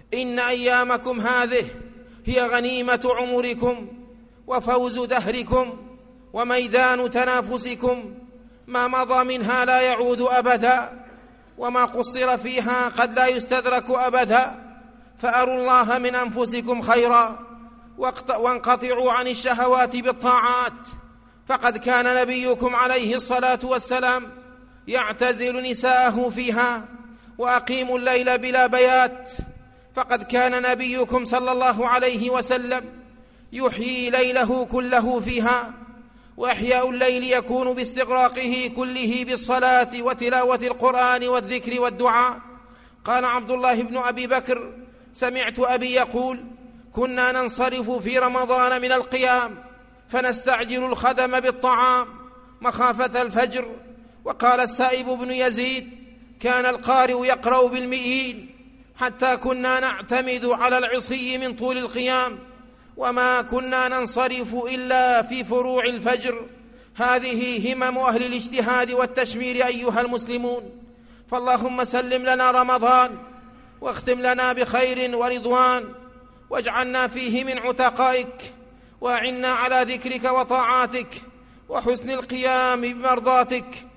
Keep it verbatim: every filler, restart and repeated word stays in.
إن أيامكم هذه هي غنيمة عمركم وفوز دهركم وميدان تنافسكم، ما مضى منها لا يعود أبدا، وما قصر فيها قد لا يستدرك أبدا، فأروا الله من أنفسكم خيرا وانقطعوا عن الشهوات بالطاعات، فقد كان نبيكم عليه الصلاة والسلام يعتزل نساءه فيها، وأقيموا الليل بلا بيات، فقد كان نبيكم صلى الله عليه وسلم يحيي ليله كله فيها، وإحياء الليل يكون باستغراقه كله بالصلاة وتلاوة القرآن والذكر والدعاء. قال عبد الله بن أبي بكر: سمعت أبي يقول: كنا ننصرف في رمضان من القيام فنستعجل الخدم بالطعام مخافة الفجر. وقال السائب بن يزيد: كان القارئ يقرأ بالمئين حتى كنا نعتمد على العصي من طول القيام، وما كنا ننصرف إلا في فروع الفجر. هذه همم أهل الاجتهاد والتشمير أيها المسلمون، فاللهم سلم لنا رمضان واختم لنا بخير ورضوان، واجعلنا فيه من عتقائك، وأعنا على ذكرك وطاعاتك وحسن القيام بمرضاتك.